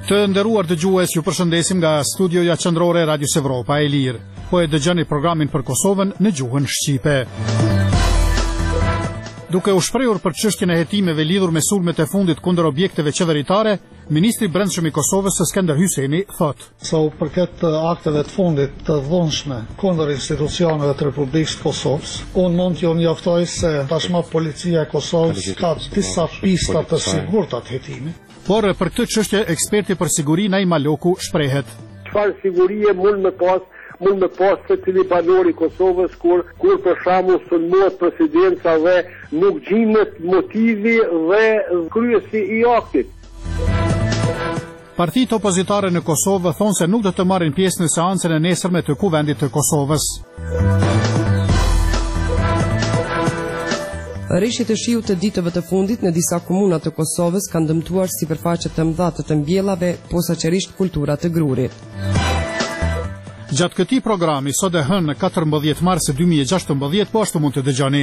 Të nderuar dëgjues, ju përshëndesim nga studioja qendrore e Radios Evropa e Lirë. Po e dëgjoni programin për Kosovën në gjuhën shqipe. Duke u shprehur për çështjen e hetimeve lidhur me sulmet e fundit kundër objekteve qeveritare, Ministri i Brendshëm i Kosovës Skënder Hyjseni thotë: Sa u përket akteve të fundit të dhunshme kundër institucioneve të Republikës së Kosovës, unë mund t'ju njoftoj se tashmë policia e Kosovës ka disa pista të sigurta të hetimit. Por për këtë çështje eksperti për siguri Naim Maloku shprehet: Çfarë sigurie mund me pas se cili banor i Kosovës kur për shembull sulmohet presidenca dhe nuk gjinet motivi dhe kryesi i aktit. Partitë opozitare në Kosovë thonë se nuk do të marrin pjesë në seancën e nesërme të Kuvendit të Kosovës. Rreshtet e shiut të ditëve të fundit në disa komuna të Kosovës kanë dëmtuar sipërfaqe të mëdha të mbjellave, posaçërisht kultura të grurit. Gjatë këtij programi sot e hënë në 14 mars 2016 po ashtu mund të dëgjoni.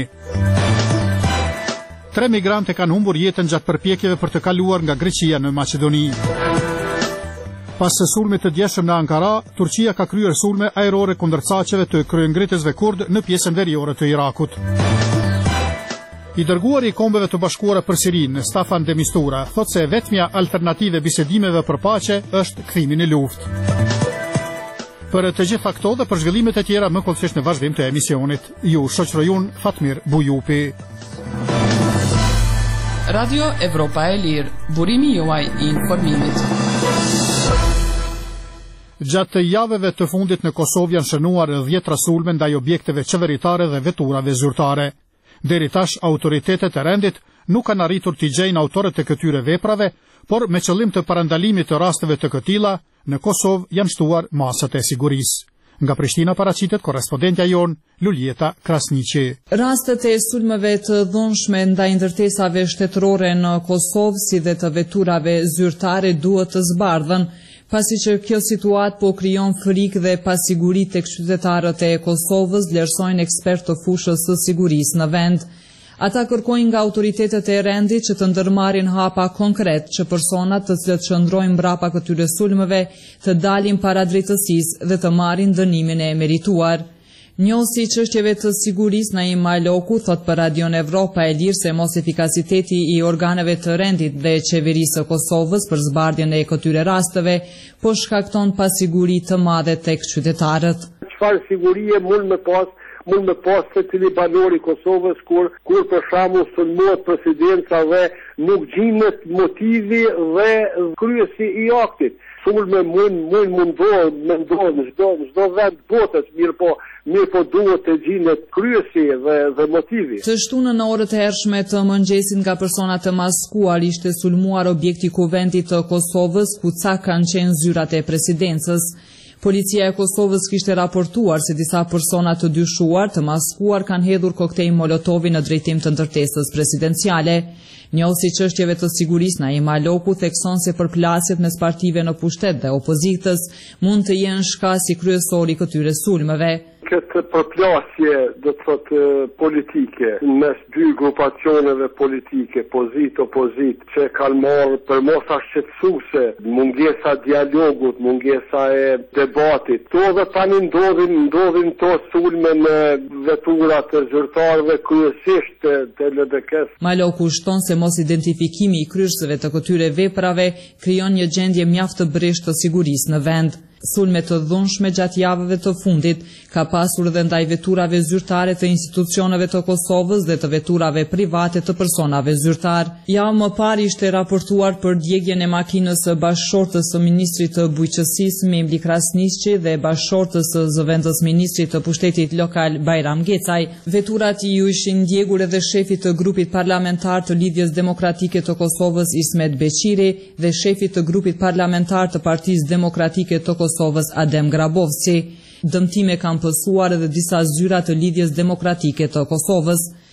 3 migrantë kanë humbur jetën gjatë përpjekjeve për të kaluar nga Greqia në Maqedoni. Pas sulmit të djeshëm në Ankara, Turqia ka kryer sulme ajrore kundër caqeve të kryengritësve kurd në pjesën veriore të Irakut. I dërguari i Kombeve të Bashkuara për Sirinë, Staffan de Mistura, thotë se vetmja alternative bisedimeve për paqe është kthimi në luftë. Për të gjitha këto dhe për zhvillimet e tjera më kollësisht në vazhdim të emisionit. Ju shoqëroj unë Fatmir Bujupi. Radio Evropa e Lirë, burimi juaj i informimit. Gjatë javëve të fundit në Kosovë janë shënuar 10 sulme ndaj objekteve qeveritare dhe veturave zyrtare. Deri tash autoritetet e rendit nuk kanë arritur t'i gjejnë autorët e këtyre veprave, por me qëllim të parandalimit të rasteve të këtilla, në Kosovë janë shtuar masat e sigurisë. Nga Prishtina paraqitet korrespondentja jon Luljeta Krasniqi. Rastet e sulmeve të dhunshme ndaj ndërtesave shtetërore në Kosovë si dhe të veturave zyrtare duhet të zbardhen, pasi që kjo situatë po krijon frikë dhe pasiguri tek qytetarët e Kosovës, vlerësojnë ekspertë të fushës së sigurisë në vend. Ata kërkojnë nga autoritetet e rendit që të ndërmarrin hapa konkret që personat të cilët qëndrojnë mbrapa këtyre sulmeve të dalin para drejtësisë dhe të marrin dënimin e merituar. Njohësi çështjeve të sigurisë Naim Maloku thot për Radion Evropa e Lirë se mos efikasiteti i organeve të rendit dhe qeverisë së Kosovës për zbardhjen e këtyre rasteve po shkakton pasiguri të madhe tek qytetarët. Çfarë sigurie mund me pas se cili banor i Kosovës kur për shembull sulmohet presidenca dhe nuk gjinet motivi dhe kryesi i aktit. Sulme mundohet në çdo vend botës, mirë po duhet të gjinet kryesi dhe motivi. Të shtunën në orët e hershme të mëngjesit nga persona të maskuar ishte sulmuar objekti Kuvendit të Kosovës, ku ca kanë qenë zyrat e presidencës. Policia e Kosovës kishte raportuar se disa persona të dyshuar të maskuar kanë hedhur koktejl Molotovi në drejtim të ndërtesës presidenciale. Njohësi çështjeve të sigurisë Naim Maloku thekson se përplasjet mes partive në pushtet dhe opozitës mund të jenë shkasi kryesor i këtyre sulmeve. Këtë përplasje do të thotë politike mes dy grupacioneve politike, opozit, që kanë marrë për mosa shqetësuese, mungesa dialogut, mungesa e debatit. To dhe tani ndodhin to sulme në vetura të zyrtarëve kryesisht të LDK-s. Maloku shton se mos identifikimi i kryesëve të këtyre veprave krijon një gjendje mjaft të breshtë të sigurisë në vend. Sulme të dhunshme gjatë javëve të fundit ka pasur dhe ndaj veturave zyrtare të institucioneve të Kosovës dhe të veturave private të personave zyrtar. Javë më parë ishte raportuar për djegjen e makinës së bashkëshortës së ministrit të bujqësisë Memli Krasniqi dhe bashkëshortës së zëvendës ministrit të pushtetit lokal Bajram Gecaj. Veturat ju ishin ndjegur edhe shefit të grupit parlamentar të Lidhjes Demokratike të Kosovës Ismet Beqiri dhe shefit të grupit parlamentar të Partisë Demokratike të Kosovës Adem Grabovci. Dëmtime kanë pësuar edhe disa zyra të Lidhjes Demokratike të Kosovës.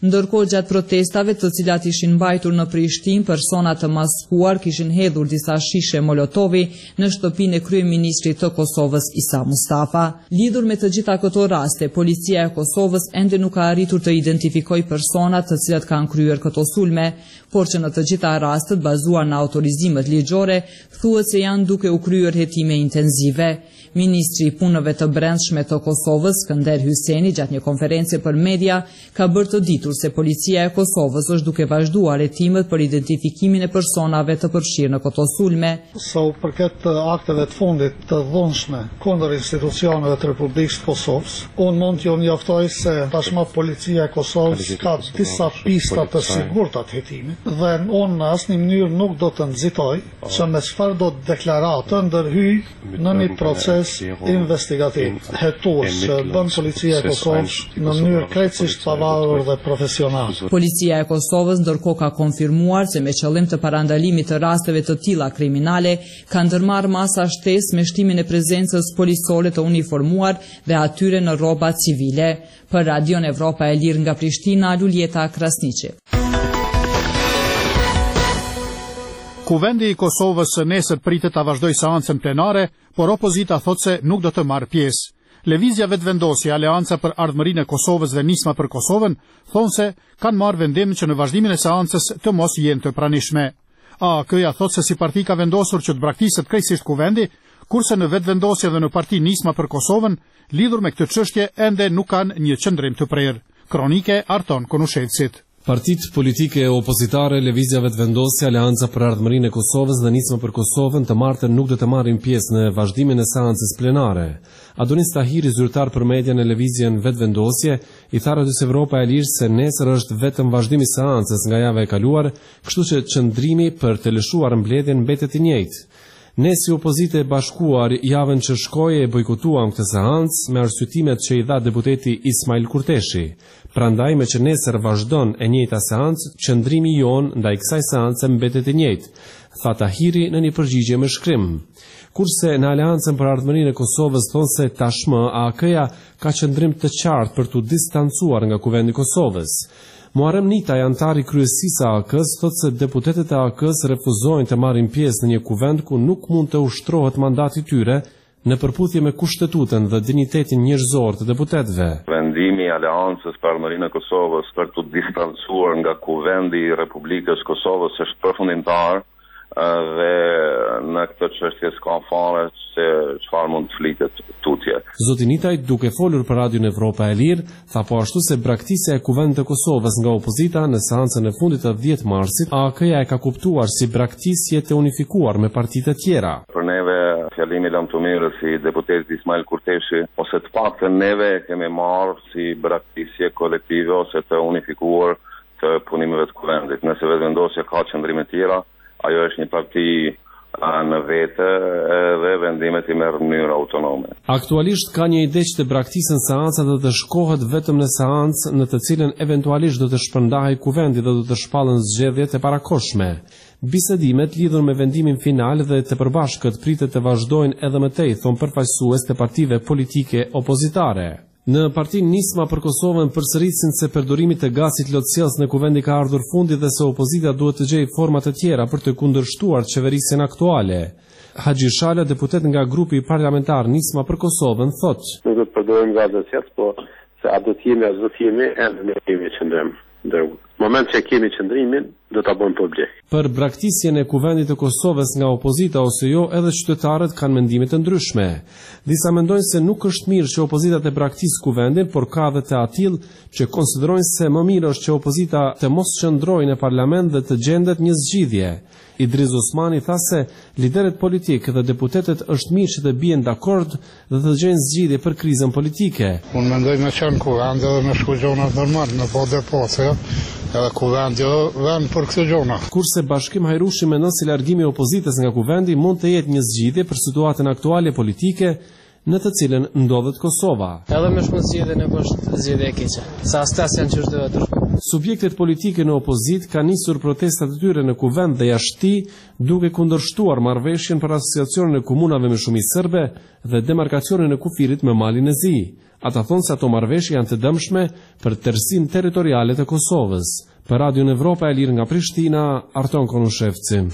Ndërkohë gjatë protestave, të cilat ishin mbajtur në Prishtinë, persona të maskuar kishin hedhur disa shishe molotovi në shtëpinë e kryeministrit të Kosovës Isa Mustafa. Lidhur me të gjitha këto raste, policia e Kosovës ende nuk ka arritur të identifikojë personat të cilat kanë kryer këto sulme, por që në të gjitha rastet bazuar në autorizimet ligjore, thuhet se janë duke u kryer hetime intenzive. Ministri i Punëve të Brendshme të Kosovës, Skënder Hyseni, gjatë një konference për media, ka bërë të ditur se policia e Kosovës është duke vazhduar hetimet për identifikimin e personave të përfshirë në këto sulme. Sa u përket akteve të fundit të dhunshme kundër institucioneve të Republikës së Kosovës, unë mund t'ju njoftoj se tashmë policia e Kosovës ka disa pista të sigurta të hetimit dhe unë në asnjë mënyrë nuk do të nxitoj që me çfarë do të deklaratë ndërhyj në një proces investigativ hetues që bën policia e Kosovës në mënyrë krejtësisht pavarur dhe profesional. Policia e Kosovës ndërkohë ka konfirmuar se me qëllim të parandalimit të rasteve të tilla kriminale ka ndërmarrë masa shtesë me shtimin e prezencës policore të uniformuar dhe atyre në rroba civile. Për Radion Evropa e Lirë nga Prishtina, Luljeta Krasniqi. Kuvendi i Kosovës nesër pritet ta vazhdojë seancën plenare, por opozita thotë se nuk do të marrë pjesë. Lëvizja vetëvendosje Aleanca për Ardhmërinë e Kosovës dhe Nisma për Kosovën thonë se kanë marrë vendim që në vazhdimin e seancës të mos jenë të pranishme. AAK-ja thotë se si parti ka vendosur që të braktiset krejtësisht kuvendi, kurse në vetëvendosje dhe në parti Nisma për Kosovën, lidhur me këtë çështje ende nuk kanë një qëndrim të prerë. Kronike Arton Konushevcit. Partitë politike opozitare, Lëvizja Vetëvendosje, Aleanca për Ardhmërinë e Kosovës dhe Nisma për Kosovën të martën nuk do të marrin pjesë në vazhdimin e seancës plenare. Adonis Tahiri, zyrtar për media në Lëvizjen Vetëvendosje, i tha Radios Evropa e Lirë se nesër është vetëm vazhdimi i seancës nga java e kaluar, kështu që qëndrimi për të lëshuar mbledhjen mbetet i njëjtë. Ne si opozite e bashkuar javën që shkoi e bojkotuam këtë seancë me arsyetimet që i dha deputeti Ismail Kurteshi. Prandaj me që nesër vazhdon e njëjta seancë, qëndrimi jon ndaj kësaj seance mbetet i njëjtë, tha Tahiri në një përgjigje me shkrim. Kurse në Aleancën për Ardhmërinë e Kosovës thonë se tashmë AAK-ja ka qëndrim të qartë për t'u distancuar nga kuvendi i Kosovës. Muharrem Nitaj, antari kryesisë AAK-s, thotë se deputetët e AAK-s refuzojnë të marrin pjesë në një kuvend ku nuk mund të ushtrohet mandati i tyre në përputhje me kushtetutën dhe dinjitetin njerëzor të deputetëve. Vendimi i Aleancës për Ardhmërinë e Kosovës për t'u distancuar nga kuvendi i Republikës Kosovës është përfundimtar dhe në këtë çështje s'ka fare se çfarë mund të flitet tutje. Zoti Nitaj, duke folur për Radion Evropa e Lirë, tha po ashtu se braktisja e kuvendit të Kosovës nga opozita në seancën e fundit të 10 marsit, AAK-ja e ka kuptuar si braktisje të unifikuar me partitë e tjera. Për neve fjalimi lamtumirës si deputeti Ismail Kurteshi, ose të paktën neve kemi marrë si braktisje kolektive ose të unifikuar të punimeve të kuvendit. Nëse vetëvendosja ka qëndrime tjera, ajo është një parti në vete dhe vendimet i merr në mënyrë autonome. Aktualisht ka një ide që të braktisen seanca dhe të shkohet vetëm në seancë në të cilën eventualisht do të shpërndahej kuvendi dhe do të shpallen zgjedhjet e parakohshme. Bisedimet lidhur me vendimin final dhe të përbashkët pritet të vazhdojnë edhe më tej, thon përfaqësues të partive politike opozitare. Në partinë Nisma për Kosovën përsëritsin se përdorimi të gazit lotësjellës në kuvendi ka ardhur fundi dhe se opozita duhet të gjejë forma të tjera për të kundërshtuar qeverisjen aktuale. Haxhi Shala, deputet nga grupi parlamentar Nisma për Kosovën, thotë: Nuk do të përdorim gaz lotësjellës, po se a do të jemi as do të jemi, ende ne kemi qëndrim. Në moment që kemi qëndrimin, do ta bëjmë publik. Për braktisjen e kuvendit të Kosovës nga opozita ose jo, edhe qytetarët kanë mendime të ndryshme. Disa mendojnë se nuk është mirë që opozita të braktisë kuvendin, por ka edhe të atill që konsiderojnë se më mirë është që opozita të mos qëndrojë në parlament dhe të gjendet një zgjidhje. Idris Osmani tha se liderët politikë dhe deputetët është mirë që të bien dakord dhe të gjejnë zgjidhje për krizën politike. Unë mendoj me qenë kuvend edhe me shku gjonat normal, në po depoce, edhe kuvend jo vend për këtë gjona. Kurse Bashkim Hajrushi mendon se largimi i opozitës nga kuvendi mund të jetë një zgjidhje për situatën aktuale politike në të cilën ndodhet Kosova. Edhe me shkon zgjedhje nuk është zgjedhje e keqe. Sa astas janë çështë vetë. Subjektet politike në opozit kanë nisur protestat e tyre në kuvend dhe jashti, duke kundërshtuar marrëveshjen për asociacionin e komunave me shumicë serbe dhe demarkacionin e kufirit me malin e zi. Ata thonë se ato marrëveshje janë të dëmshme për tërsinë territoriale të Kosovës. Për Radion Evropa e Lirë nga Prishtina, Arton Konushevci.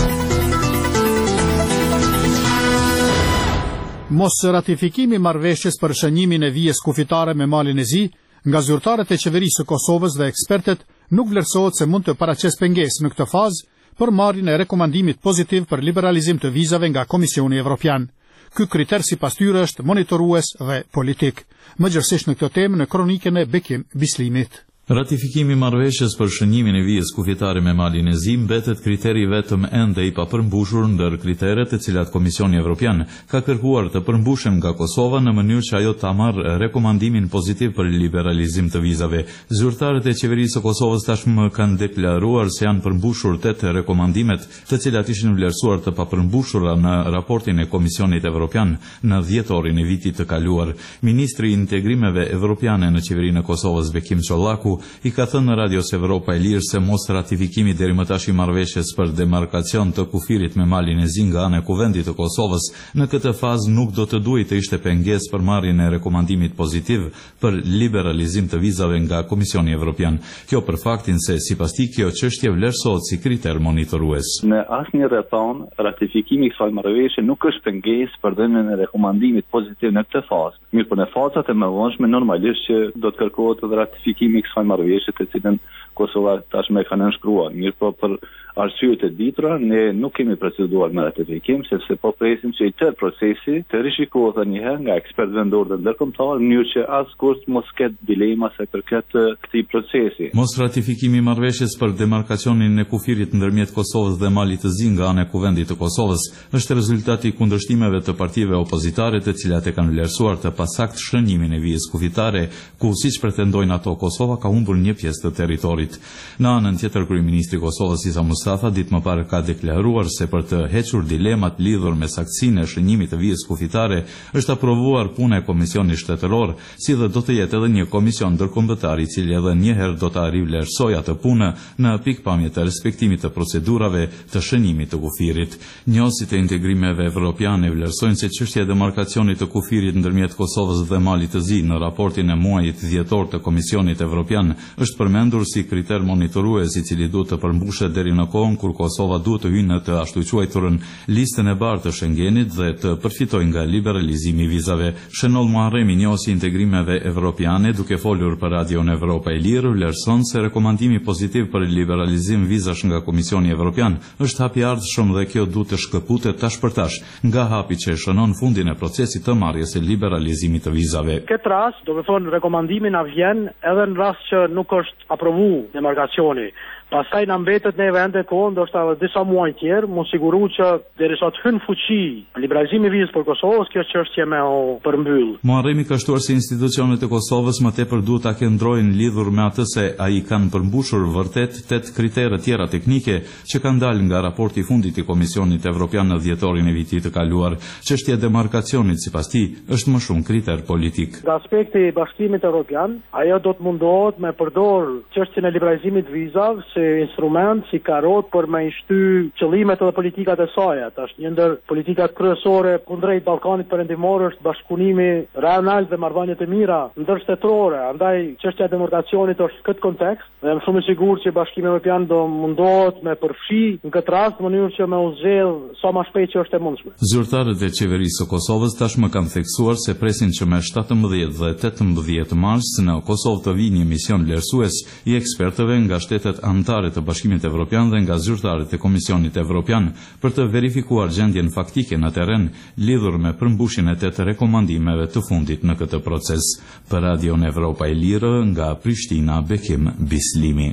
Mos ratifikimi marrëveshjes për shënjimin e vijës kufitare me malin e zi, nga zyrtarët e qeverisë së Kosovës dhe ekspertet, nuk vlerësohet se mund të paraqes pengesë në këtë fazë për marrjen e rekomandimit pozitiv për liberalizim të vizave nga Komisioni Evropian. Ky kriter sipas tyre është monitorues dhe politik. Mëgjërësisht në këtë temë në kronikën e Bekim Bislimit. Ratifikimi marrëveshjes për shënjimin e vijës kufitare me malin e zi mbetet kriteri vetëm ende i papërmbushur ndër kriteret e cilat Komisioni Evropian ka kërkuar të përmbushen nga Kosova në mënyrë që ajo ta marrë rekomandimin pozitiv për liberalizim të vizave. Zyrtarët e qeverisë së Kosovës tashmë kanë deklaruar se janë përmbushur 8 rekomandimet, të cilat ishin vlerësuar të papërmbushura në raportin e Komisionit Evropian në dhjetorin e vitit të kaluar. Ministri i Integrimeve Evropiane në qeverinë e Kosovës Bekim Çollaku i ka thënë në Radios Evropa e Lirë se mos ratifikimi deri më tash i marrëveshjes për demarkacion të kufirit me malin e zi nga ana e Kuvendit të Kosovës në këtë fazë nuk do të duhej të ishte pengesë për marrjen e rekomandimit pozitiv për liberalizim të vizave nga Komisioni Evropian. Kjo për faktin se sipas tij kjo çështje vlerësohet si kriter monitorues. Në asnjë rrethon ratifikimi i kësaj marrëveshje nuk është pengesë për dhënien e rekomandimit pozitiv në këtë fazë. Mirë, por në fazat e mëvonshme normalisht që do të kërkohet edhe ratifikimi i kësaj marrëveshje të cilën Kosova tashmë ka nënshkruar. Mirë, po për arsyet e ditura ne nuk kemi proceduar me ratifikim sepse po presim që i tërë procesi të rishikohet edhe një herë nga ekspertë vendor dhe ndërkombëtar në mënyrë që askush mos ketë dilema se përket këtij procesi. Mos ratifikimi i marrëveshjes për demarkacionin e kufirit ndërmjet Kosovës dhe malit të zi nga ana e Kuvendit të Kosovës është rezultati i kundërshtimeve të partive opozitare të cilat e kanë vlerësuar të pasakt shënjimin e vijës kufitare, ku siç pretendojnë ato Kosova ka humbur një pjesë të territorit. Në anën tjetër, kryeministri i Kosovës Isa Mustafa ditë më parë ka deklaruar se për të hequr dilemat lidhur me saktësinë e shënjimit të vijës kufitare është aprovuar puna e Komisionit Shtetëror, si dhe do të jetë edhe një komision ndërkombëtar i cili edhe një herë do ta rivlerësojë atë punë në pikpamje të respektimit të procedurave të shënjimit të kufirit. Njësit e integrimeve evropiane vlerësojnë se çështja e demarkacionit të kufirit ndërmjet Kosovës dhe malit të zi në raportin e muajit dhjetor të Komisionit Evropian është përmendur si kriter monitorues i cili duhet të përmbushet deri në kohën kur Kosova duhet të hyjë në të ashtu quajturën listën e bardhë të Schengenit dhe të përfitojë nga liberalizimi i vizave. Shënoll Muharremi, njohësi i integrimeve evropiane, duke folur për Radion Evropa e Lirë, vlerëson se rekomandimi pozitiv për liberalizim vizash nga Komisioni Evropian është hap i ardhshëm dhe kjo duhet të shkëputet tash për tash nga hapi që shënon fundin e procesit të marrjes së liberalizimit të vizave. Këtë rast, do të thonë rekomandimi na vjen edhe në rast që nuk është aprovu demarkacioni. Pastaj na mbetet neve ende kohë, ndoshta edhe disa muaj tjerë, mos siguru që derisa të hynë fuqi liberalizimi i vizës për Kosovës, kjo çështje me o përmbyll. Muharremi ka shtuar se institucionet e Kosovës më tepër duhet ta kendrojnë lidhur me atë se ai kanë përmbushur vërtet 8 kritere tjera teknike që kanë dalë nga raporti i fundit i Komisionit Evropian në dhjetorin e vitit të kaluar. Çështja e demarkacionit sipas tij është më shumë kriter politik. Nga aspekti i Bashkimit Evropian, ajo do të mundohet me përdor çështjen e liberalizimit vizave si instrument, si karot për me shty qëllimet edhe politikat e saj. Tash një ndër politikat kryesore kundrejt Ballkanit Perëndimor është bashkëpunimi rajonal dhe marrëdhëniet e mira ndërshtetërore. Andaj çështja e demarkacionit është në këtë kontekst dhe jam shumë i sigurt që Bashkimi Evropian do mundohet me përfshi në këtë rast në mënyrë që me u zgjedh sa më shpejt që është e mundshme. Zyrtarët e qeverisë së Kosovës tashmë kanë theksuar se presin që me 17 dhe 18 mars në Kosovë të vijë një mision vlerësues i ekspertëve nga shtetet anëtare të Bashkimit Evropian dhe nga zyrtarët e Komisionit Evropian për të verifikuar gjendjen faktike në terren lidhur me përmbushjen e 8 rekomandimeve të fundit në këtë proces. Për Radion Evropa e Lirë nga Prishtina, Bekim Bislimi.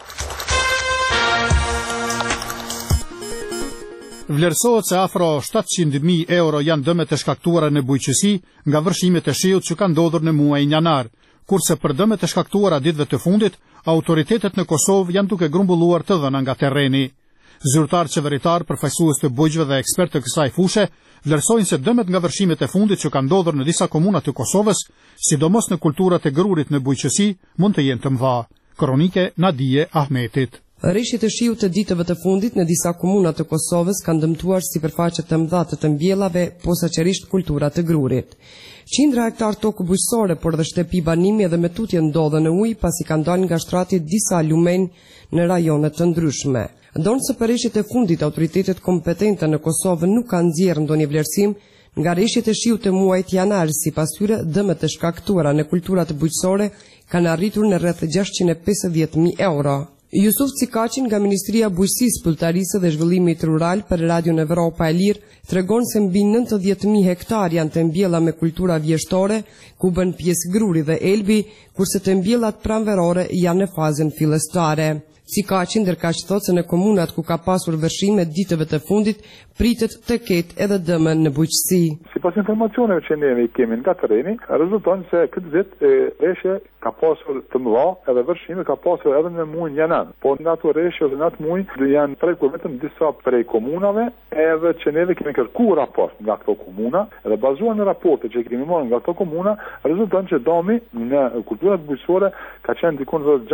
Vlerësohet se afro 700.000 euro janë dëmet e shkaktuara në bujqësi nga vërshimet e shiut që kanë ndodhur në muajin janar, kurse për dëmet e shkaktuara ditëve të fundit, autoritetet në Kosovë janë duke grumbulluar të dhëna nga terreni. Zyrtar qeveritar, përfaqësues të bujqëve dhe ekspert të kësaj fushë vlerësojnë se dëmet nga vërshimet e fundit që kanë ndodhur në disa komuna të Kosovës, sidomos në kulturat e grurit në bujqësi, mund të jenë të mëdha. Kronike Nadije Ahmetit. Rreshjet e shiut të ditëve të fundit në disa komuna të Kosovës kanë dëmtuar sipërfaqe të mëdha të mbjellave, posaçërisht kultura të grurit. Qindra hektar tokë bujqësore, por dhe shtëpi banimi edhe me tutje ndodhen në ujë pasi kanë dalë nga shtrati disa lumenj në rajone të ndryshme. Ndonse për rreshjet e fundit autoritetet kompetente në Kosovë nuk kanë nxjerrë ndonjë vlerësim nga rreshjet e shiut të muajit janar, sipas tyre dëmet e shkaktuara në kulturat bujqësore kanë arritur në rreth 650.000 euro. Jusuf Cikaqin nga Ministria Bujqësisë, Pulltarisë dhe Zhvillimit Rural për Radion Evropa e Lirë tregon se mbi 90.000 hektar janë të mbjella me kultura vjeshtore, ku bën pjesë gruri dhe elbi, kurse të mbjellat pranverore janë në fazën fillestare. Cikaqi ndërkaq thotë se në komunat ku ka pasur vërshime ditëve të fundit pritet të ketë edhe dëme në bujqësi. Sipas informacioneve që ne kemi nga terreni, rezulton se këtë vit rreshje ka pasur të mëdha edhe vërshime ka pasur edhe në muajin janar. Po në ato rreshje dhe në atë muaj janë prekur vetëm disa prej komunave, edhe që ne kemi kërkuar raport nga këto komuna, edhe bazuar në raporte që kemi marrë nga këto komuna, rezulton që dëmi në kulturat bujqësore ka qenë dikon rreth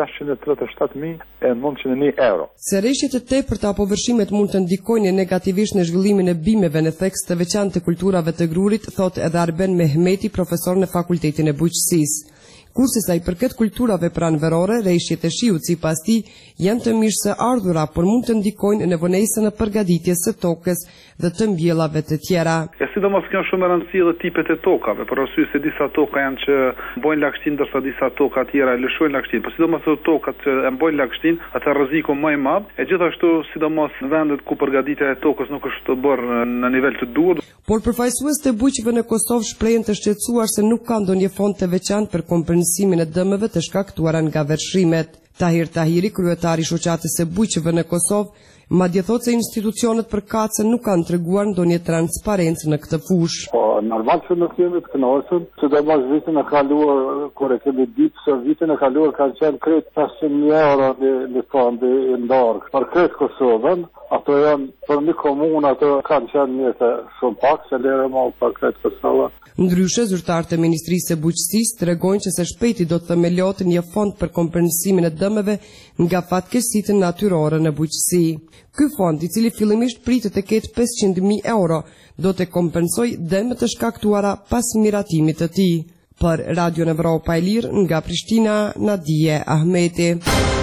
637.901 euro. Se rreshjet e tepërta apo vërshimet mund të ndikojnë negativisht në zhvillimin e bimeve në theks të veçantë të kulturave të grurit, thot edhe Arben Mehmeti, profesor në Fakultetin e Bujqësisë. Kurse sa i përket kulturave pranverore, rreshjet e shiut sipas tij janë të mirë së ardhura, por mund të ndikojnë në vonesën e përgatitjes së tokës dhe të mbjellave të tjera. Sidomos kanë shumë rëndësi edhe tipet e tokave, për arsye se disa toka janë që mbojnë lagështinë ndërsa disa toka tjera e lëshojnë lagështinë. Por sidomos ato tokat që e mbojnë lagështinë, atë rreziku më i madh, e gjithashtu sidomos në vendet ku përgatitja e tokës nuk është bërë në nivel të duhur. Por përfaqësues të bujqëve në Kosovë shprehen të shqetësuar se nuk ka ndonjë fond të veçantë për kompensimin e dëmeve të shkaktuara nga vërshimet. Tahir Tahiri, kryetari i shoqatës së bujqëve në Kosovë, madje thotë se institucionet përkatëse nuk kanë treguar ndonjë transparencë në këtë fushë. Po, normal që nuk jemi të kënaqur, sidomos vitin e kaluar, kur e kemi ditë se vitin e kaluar kanë qenë krejt 500.000 euro në fondi i ndarë. Për krejt Kosovën, ato janë për një komunë, ato kanë qenë njëte shumë pak, se lere ma për krejt Kosovën. Ndryshe, zyrtarët e Ministrisë së Bujqësisë tregojnë që se shpejti do të themelohet një fond për kompensimin e dëmeve nga fatkeqësitë natyrore në bujqësi. Ky fond, i cili fillimisht pritet të ketë 500.000 euro, do të kompensojë dëmet të shkaktuara pas miratimit të tij. Për Radion Evropa e Lirë nga Prishtina, Nadije Ahmeti.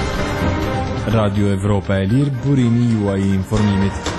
Radio Evropa e Lirë, burimi juaj i informimit.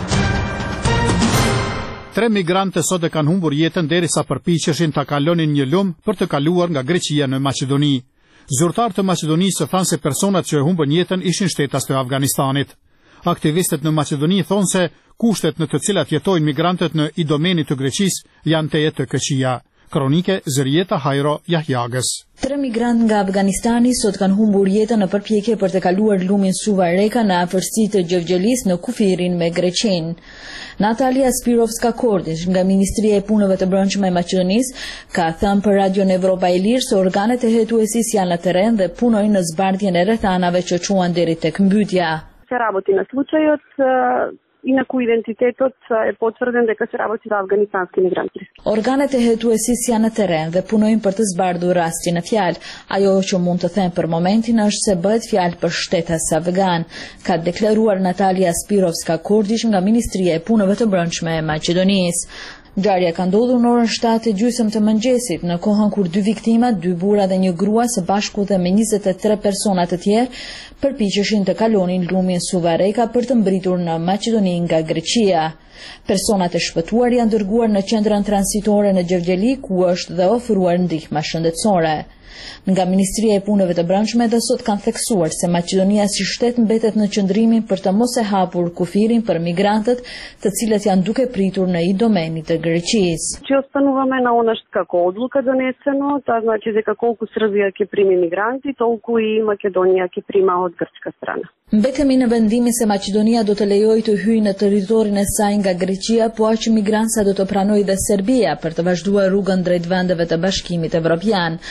3 migrantë sot e kanë humbur jetën derisa përpiqeshin ta kalonin një lum për të kaluar nga Greqia në Maqedoni. Zyrtarët e Maqedonisë thanë se personat që e humbën jetën ishin shtetas të Afganistanit. Aktivistët në Maqedoni thonë se kushtet në të cilat jetojnë migrantët në idomenit të Greqisë janë teje të këqija. Kronike Zërieta Hajro Jahjagës. 3 migrantë nga Afganistani sot kanë humbur jetën në përpjekje për të kaluar lumin Suva Reka në afërsi të Gjevgjelis në kufirin me Greqinë. Natalia Spirovska-Kordish nga Ministria e Punëve të Brendshme e Maqedonisë ka thënë për Radion Evropa e Lirë se organet e hetuesisë janë në terren dhe punojnë në zbardhjen e rrethanave që quhen deri tek mbytyja. Se работи на случајот и на кој идентитетот е потврден дека се работи за афганистански мигранти. Organet e hetuesisë janë në terren dhe punojnë për të zbardhur rastin në fjalë. Ajo që mund të them për momentin është se bëhet fjalë për shtetas afgan, ka deklaruar Natalia Spirovska-Kordish nga Ministria e Punëve të Brendshme e Maqedonisë. Ngjarja ka ndodhur në orën 7:30 të mëngjesit, në kohën kur 2 viktima, 2 burra dhe një grua së bashku dhe me 23 persona të tjerë përpiqeshin të kalonin lumin Suva Reka për të mbritur në Maqedoni nga Greqia. Personat e shpëtuar janë dërguar në qendrën transitore në Gjevgjeli, ku është dhe ofruar ndihmë shëndetësore. Nga Ministria e Punëve të Brendshme dhe sot kanë theksuar se Maqedonia si shtet mbetet në qëndrimin për të mos e hapur kufirin për migrantët, të cilët janë duke pritur në idomenit të Greqisë. Че остануваме на она како одлука донесено, тоа значи дека колку Србија ќе прими мигранти, толку и Македонија ќе прима од грчка страна. Mbetemi në vendimin se Maqedonia do të lejojë të hyjë në territorin e saj nga Greqia, po aq migrantësa do të pranojë dhe Serbia për të vazhduar rrugën drejt vendeve të Bashkimit Evropian, ka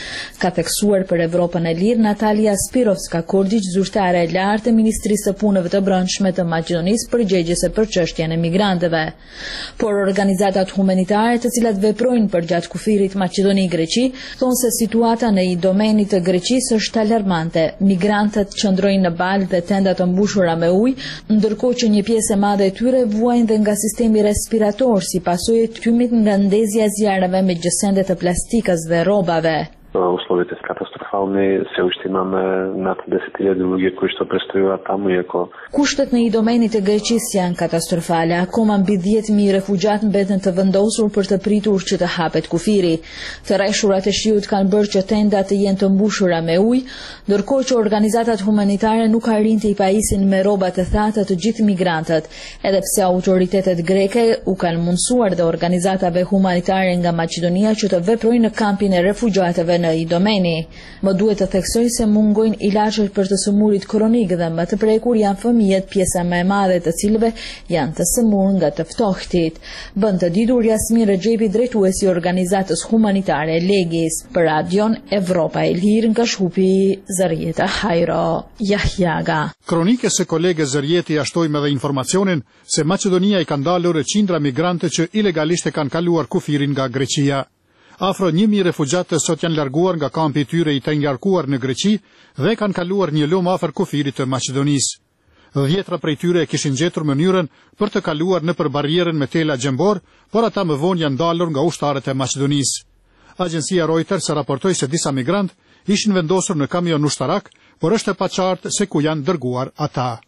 ka theksuar për Evropën e Lirë Natalia Spirovska-Kurdic, zyrtare e lartë e Ministrisë së Punëve të Brendshme të Maqedonisë përgjegjëse për çështjen e migrantëve. Por organizatat humanitare të cilat veprojnë përgjatë kufirit Maqedoni-Greqi thonë se situata në idomenit të Greqisë është alarmante. Migrantët qëndrojnë në balë dhe tenda të mbushura me ujë, ndërkohë që një pjesë e madhe e tyre vuajnë dhe nga sistemi respirator si pasojë e tymit nga ndezja e zjarreve me gjësende të plastikës dhe rrobave. Условията са катастрофални, все още имаме над 10 000 други, които престоят там и ако... Kushtet në idomenit e Greqisë janë katastrofale. Akoma mbi 10.000 refugjat mbeten të vendosur për të pritur që të hapet kufiri. Të rreshurat e shiut kanë bërë që tendat të jenë të mbushura me ujë, ndërkohë që organizatat humanitare nuk arrin të i pajisin me rroba të thata të gjithë migrantët, edhe pse autoritetet greke u kanë mundsuar dhe organizatave humanitare nga Maqedonia që të veprojnë në kampin e refugjatëve në idomeni. Më duhet të theksoj se mungojnë ilaçet për të sëmurit kronik dhe më të prekur janë fëmijët, pjesa më e madhe të cilëve janë të sëmurë nga të ftohtit. Bën të ditur Jasmin Rexhepi, drejtuesi i organizatës humanitare Legis, për Radion Evropa e Lirë nga Shkupi, Zërjeta Hajro Jahjaga. Kronike se kolege Zërjeti ashtojmë edhe informacionin se Maqedonia i ka ndalur qindra migrante që ilegalisht e kanë kaluar kufirin nga Greqia. Afro 1.000 refugjatë sot janë larguar nga kampi i tyre i të ngarkuar në Greqi dhe kanë kaluar një lum afër kufirit të Maqedonisë. 10 prej tyre kishin gjetur mënyrën për të kaluar nëpër barrierën me tela gjembor, por ata më vonë janë dalur nga ushtarët e Maqedonisë. Agjencia Reuters raportoi se disa migrantë ishin vendosur në kamion ushtarak, por është e paqartë se ku janë dërguar ata.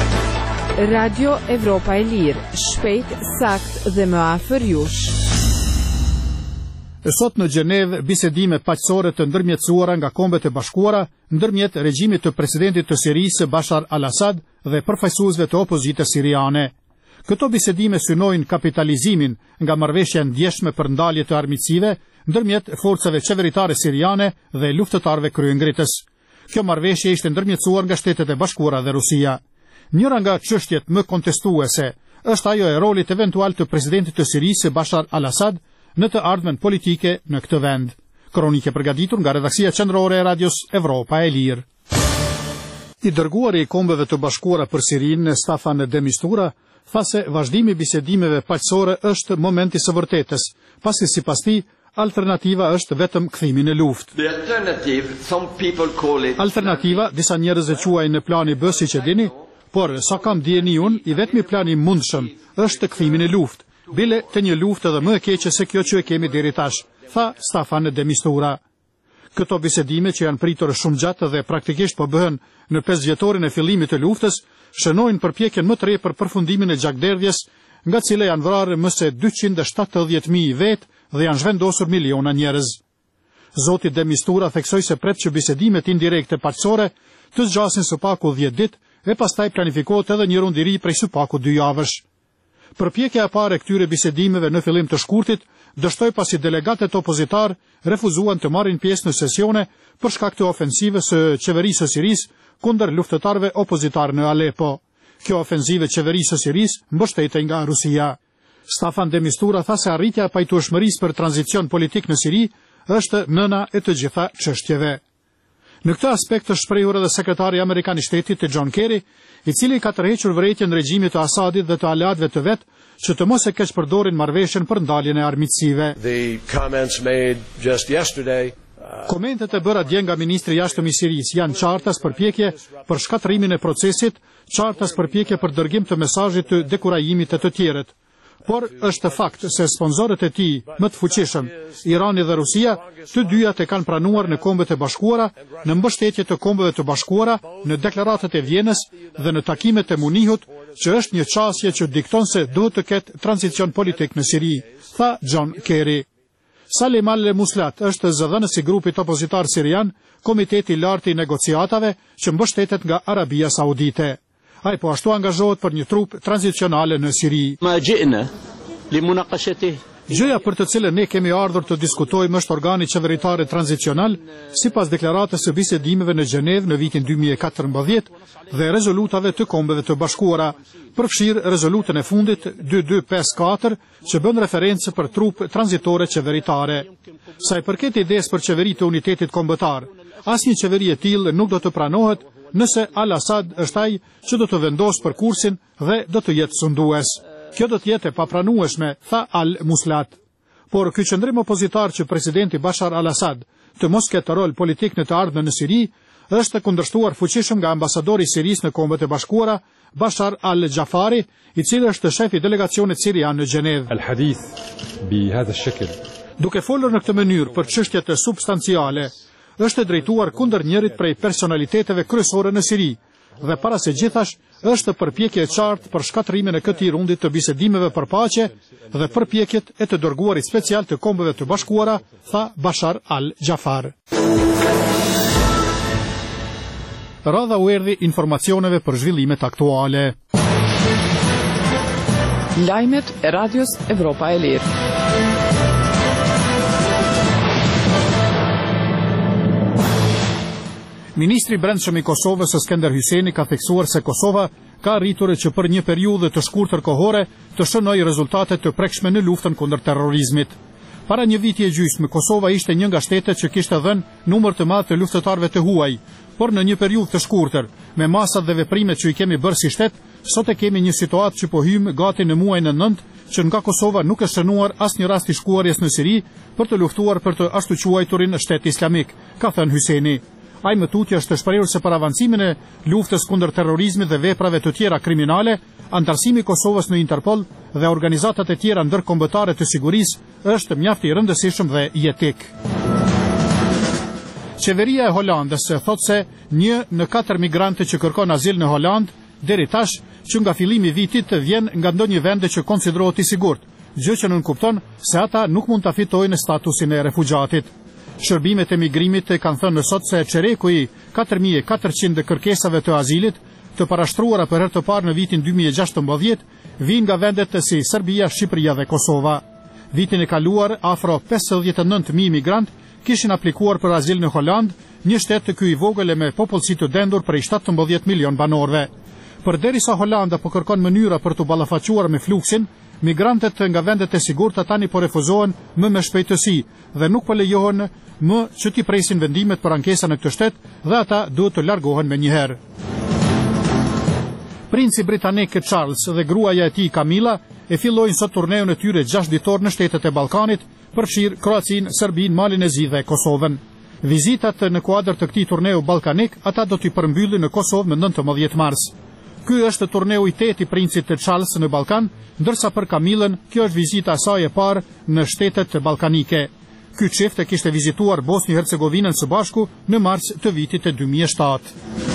Radio Evropa e Lirë, shpejt, sakt dhe më afër jush. Sot në Gjenevë bisedime paqësore të ndërmjetësuara nga Kombet e Bashkuara ndërmjet regjimit të presidentit të Sirisë Bashar al-Assad dhe përfaqësuesve të opozitës siriane. Këto bisedime synojnë kapitalizimin nga marrëveshja e ndjeshme për ndalje të armiqësive ndërmjet forcave qeveritare siriane dhe luftëtarëve kryengritës. Kjo marrëveshje ishte ndërmjetësuar nga Shtetet e Bashkuara dhe Rusia. Njëra nga çështjet më kontestuese është ajo e rolit eventual të presidentit të Sirisë Bashar al-Assad në të ardhmen politike në këtë vend. Kronike përgatitur nga redaksia qendrore e Radios Evropa e Lirë. I dërguari i Kombeve të Bashkuara për Sirinë, Staffan de Mistura, tha se vazhdimi i bisedimeve paqësore është momenti i së vërtetës, pasi sipas tij alternativa është vetëm kthimi në luftë. Alternativa, disa njerëz e quajnë në plani B, siç e dini, por sa kam dieni unë, i vetmi plan i mundshëm është kthimi në luftë. Bile të një luftë edhe më e keqe se kjo që e kemi deri tash, tha Staffan de Mistura. Këto bisedime që janë pritur shumë gjatë dhe praktikisht po bëhen në 5 vjetorin e fillimit të luftës, shënojnë përpjekjen më të re për përfundimin e gjakderdhjes, nga cila janë vrarë më se 270.000 vetë dhe janë zhvendosur miliona njerëz. Zoti de Mistura theksoi se pret që bisedimet indirekte paqësore të zgjasin së paku 10 ditë e pastaj planifikohet edhe një rund i ri prej së paku 2 javësh. Përpjekja e parë e këtyre bisedimeve në fillim të shkurtit dështoi pasi delegatët opozitar refuzuan të marrin pjesë në sesione për shkak të ofensivës së qeverisë së Sirisë kundër luftëtarëve opozitar në Alepo. Kjo ofenzivë e qeverisë së Sirisë mbështetej nga Rusia. Staffan de Mistura tha se arritja e pajtueshmërisë për tranzicion politik në Siri është nëna e të gjitha çështjeve. Në këtë aspekt është shprehur edhe sekretari amerikan i shtetit John Kerry, i cili ka tërhequr vërejtjen regjimit të Asadit dhe të aleatëve të vet që të mos e keqpërdorin marrëveshjen për ndaljen e armiqësive. Komentet e bëra dje nga ministri i jashtëm i Sirisë janë qartas përpjekje për shkatrimin e procesit, qartas përpjekje për dërgim të mesazhit të dekurajimit të tjerët. Por është fakt se sponsorët e tij më të fuqishëm, Irani dhe Rusia, të dyjat e kanë pranuar në Kombet e Bashkuara, në mbështetje të Kombeve të Bashkuara, në deklaratat e Vjenës dhe në takimet e Munihut, që është një çështje që dikton se duhet të ketë tranzicion politik në Siri, tha John Kerry. Salim al-Muslat është zëdhënës i grupit opozitar sirian, komiteti i lartë i negociatave që mbështetet nga Arabia Saudite. Ai po ashtu angazhohet për një trup tranzicionale në Siri. Gjëja për të cilën ne kemi ardhur të diskutojmë është organi qeveritare tranzicional, sipas deklaratës së bisedimeve në Gjenevë në vitin 2014 dhe rezolutave të Kombeve të Bashkuara, përfshirë rezolutën e fundit 2254 që bën referencë për trup tranzitore qeveritare. Sa i përket idesë për qeveri të unitetit kombëtar, asnjë qeveri e tillë nuk do të pranohet nëse Al-Assad është ai që do të vendosë përkursin dhe do të jetë sundues. Kjo do të jetë e papranueshme, tha Al-Muslat. Por ky qëndrim opozitar që presidenti Bashar al-Assad të mos ketë rol politik në të ardhmen në Siri, është kundërshtuar fuqishëm nga ambasadori i Sirisë në Kombet e Bashkuara, Bashar al-Jafari, i cili është shefi i delegacionit sirian në Gjenevë. Duke folur në këtë mënyrë për çështjet substanciale, është drejtuar kundër njërit prej personaliteteve kryesore në Siri, dhe para se gjithash është përpjekje e qartë për shkatrimin e këtij rundi të bisedimeve për paqe dhe përpjekjet e të dërguarit special të Kombeve të Bashkuara, tha Bashar al-Jafar. Radha u erdhi informacioneve për zhvillimet aktuale. Lajmet e Radios Evropa e Lirë. Ministri brendshëm i Kosovës Skender Hyseni ka theksuar se Kosova ka arritur që për një periudhë të shkurtër kohore të shënojë rezultate të prekshme në luftën kundër terrorizmit. Para një viti e gjysmë, Kosova ishte një nga shtetet që kishte dhënë numër të madh të luftëtarëve të huaj, por në një periudhë të shkurtër, me masat dhe veprimet që i kemi bërë si shtet, sot e kemi një situatë që po hym gati në muajin e nëntë, që nga Kosova nuk është shënuar asnjë rast i shkuarjes në Siri për të luftuar për të ashtu quajturin shtet islamik, ka thënë Hyseni. Ai më tutje është shprehur se për avancimin e luftës kundër terrorizmit dhe veprave të tjera kriminale, antarësimi i Kosovës në Interpol dhe organizatat e tjera ndërkombëtare të sigurisë është mjaft i rëndësishëm dhe jetik. Qeveria e Holandës thot se 1 në 4 migrantë që kërkon azil në Holandë deri tash që nga fillimi i vitit vjen nga ndonjë vend që konsiderohet i sigurt, gjë që nënkupton se ata nuk mund ta fitojnë statusin e refugjatit. Shërbimet e migrimit kanë thënë sot se çereku i 4400 kërkesave të azilit, të parashtruara për herë të parë në vitin 2016, vijnë nga vendet si Serbia, Shqipëria dhe Kosova. Vitin e kaluar, afro 59.000 migrant kishin aplikuar për azil në Holand, një shtet ky i vogël me popullsi të dendur prej 17 milion banorëve. Përderisa Holanda po kërkon mënyra për të ballafaquar me fluksin, migrantët nga vendet e sigurta tani po refuzohen më me shpejtësi dhe nuk po lejohen më që t'i presin vendimet për ankesa në këtë shtet dhe ata duhet të largohen me njëherë. Princi britanik Charles dhe gruaja e tij Camilla e fillojnë sot turneun e tyre 6 ditor në shtetet e Ballkanit, përfshirë Kroacinë, Serbinë, Malinezi dhe Kosovën. Vizitat në kuadër të këtij turneu ballkanik ata do t'i përmbyllin në Kosovë më 19 mars. Ky është turneu i 8 i princit të Charles në Ballkan, ndërsa për Camillën kjo është vizita e saj e parë në shtetet ballkanike. Ky çift e kishte vizituar Bosnjë-Hercegovinën së bashku në mars të vitit 2007.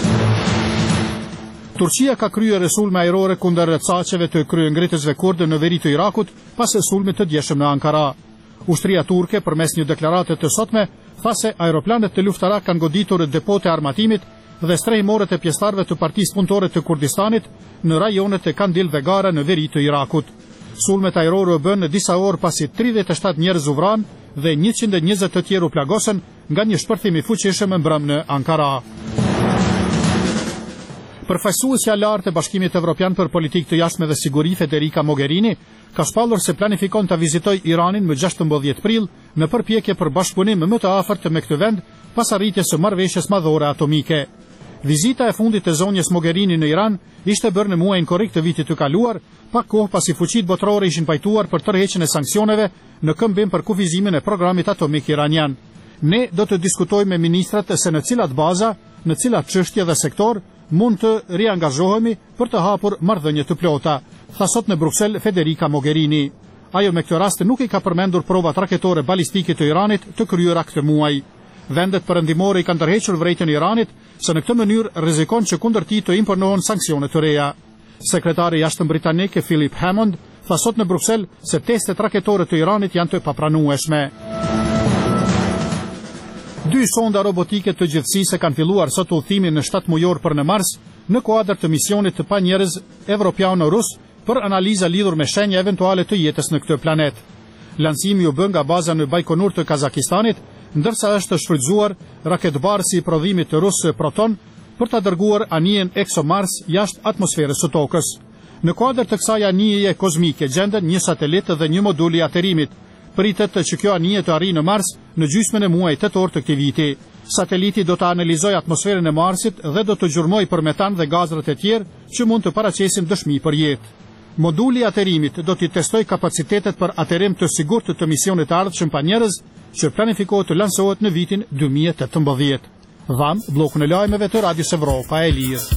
Turqia ka kryer sulme ajrore kundër caqeve të kryengritësve kurdë në veri të Irakut pas sulmit të djeshëm në Ankara. Ushtria turke përmes një deklarate të sotme tha se aeroplanet të luftara kanë goditur depote armatimit dhe strehimorët e pjesëtarëve të Partisë Punëtore të Kurdistanit në rajonet e Kandil dhe Gara në veri të Irakut. Sulmet ajrore u bën në disa orë pasi 37 njerëz u vranë dhe 120 të tjerë u plagosën nga një shpërthim i fuqishëm mbrëm në Ankara. Përfaqësuesja lartë e Bashkimit Evropian për Politikë të Jashtme dhe Siguri Federica Mogherini ka shpallur se planifikon të vizitojë Iranin më 16 prill në përpjekje për bashkëpunim më të afërt me këtë vend pas arritjes së marrëveshjes madhore atomike. Vizita e fundit e zonjës Mogherini në Iran ishte bërë në muajin korrik të vitit të kaluar, pak kohë pasi fuqitë botërore ishin pajtuar për tërheqjen e sanksioneve në këmbim për kufizimin e programit atomik iranian. Ne do të diskutojmë me ministrat se në cilat baza, në cilat çështje dhe sektor mund të riangazhohemi për të hapur marrëdhënie të plota, tha sot në Bruksel Federica Mogherini. Ajo me këtë rast nuk i ka përmendur provat raketore balistike të Iranit të kryera këtë muaj. Vendet perëndimore i kanë tërhequr vërejtjen e Iranit, se në këtë mënyrë rrezikon që kundër tij të imponohen sanksione të reja. Sekretari i jashtëm britanik Philip Hammond tha sot në Bruksel se testet raketore të Iranit janë të papranueshme. 2 sonda robotike të gjithësisë kanë filluar sot udhëtimin në 7 mujor për në Mars në kuadër të misionit të panjerëz evropiano-rus për analiza lidhur me shenja eventuale të jetës në këtë planet. Lancimi u bë nga baza në Baikonur të Kazakistanit, ndërsa është shfrytzuar raketbarsi i prodhimit të rus Proton për ta dërguar anijen ExoMars jashtë atmosferës së tokës. Në kuadër të kësaj anijeje kozmike gjenden një satelit dhe një modul i aterimit. Pritet që kjo anije të arrijë në Mars në gjysmën e muajit tetor të këtij viti. Sateliti do të analizojë atmosferën e Marsit dhe do të gjurmojë për metan dhe gazrat e tjerë që mund të paraqesin dëshmi për jetë. Moduli i aterimit do të testojë kapacitetet për aterim të sigurt të misionit të ardhshëm pa njerëz që planifikohet të lansohet në vitin 2018. Dham, bllokun e lajmeve të Radios Evropa e Lirë.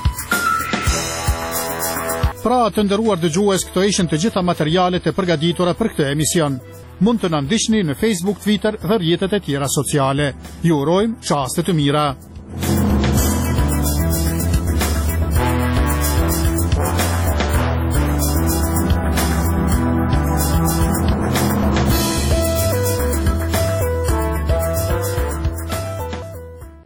Pra të nderuar dëgjues, këto ishin të gjitha materialet e përgatitura për këtë emision. Mund të na ndiqni në Facebook, Twitter dhe rrjetet e tjera sociale. Ju urojmë çaste të mira.